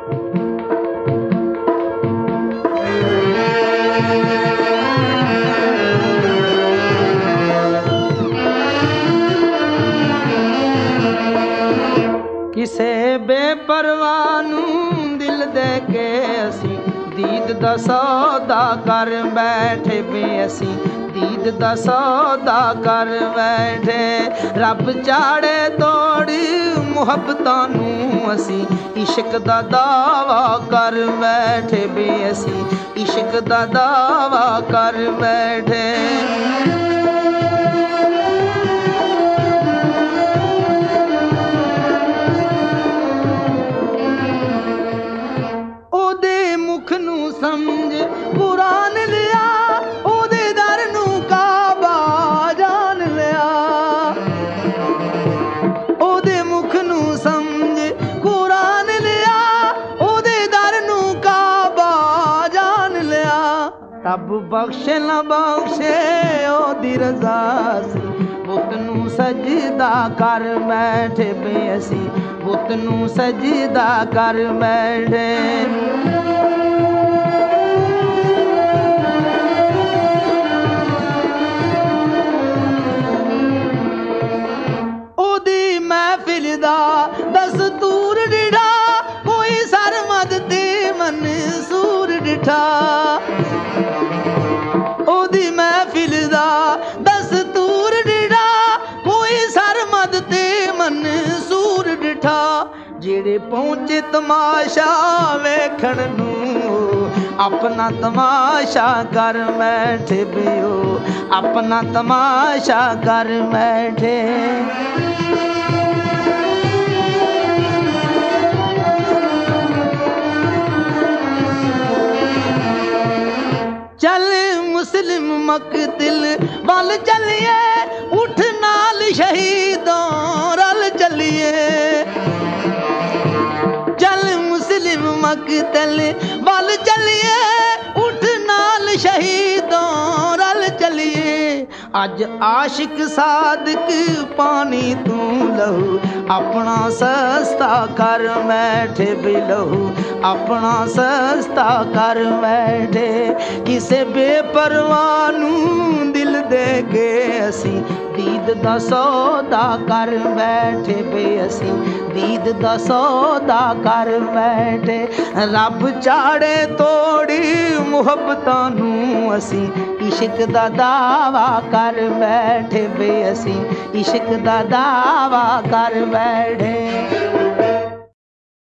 किसे बेपरवाह नूं दिल दे के असी दीद दा सौदा कर बैठे बे असी दीद दा सौदा कर बैठे रब चाड़े तोड़ी मुहब्बतां नूं असी इश्क दा दावा कर बैठे बे असी इश्क दा दावा कर बैठे समझ कुरान लिया ओदे दर नू काबा जान लिया ओदे मुख नू समझ कुरान लिया ओदे दर नू काबा जान लिया रब बख्शे न बख्शे ओदी रज़ा सी बुत नू सजदा कर बैठे बे असी बुत नू सजदा कर बैठे दस्तूर डिठा कोई सरमद ते मंसूर डिठा ओदी महफिल दा दस्तूर डिठा कोई सरमद ते मंसूर डिठा जेड़े पहुंचे तमाशा वेखण नूं अपना तमाशा कर बैठे बियो अपना तमाशा कर बैठे चल मुस्लिम मकतिल वल चलिए उठ नाल शहीदों रल चलिए चल मुस्लिम मकतिल वल चलिए उठ नाल शहीदों रल चलिए अज आशिक सादिक पानी तू लहू अपना सस्ता कर बैठे भी लहू अपना सस्ता कर बैठे किसे बेपरवाह नूं दिल दे के असी दीद दा सौदा कर बैठे बे असी दीद दा सौदा कर बैठे रब चाड़े तोड़ी मुहब्बतां नूं असी इश्क दा दावा कर बैठे बे असी इश्क दा दावा कर बैठे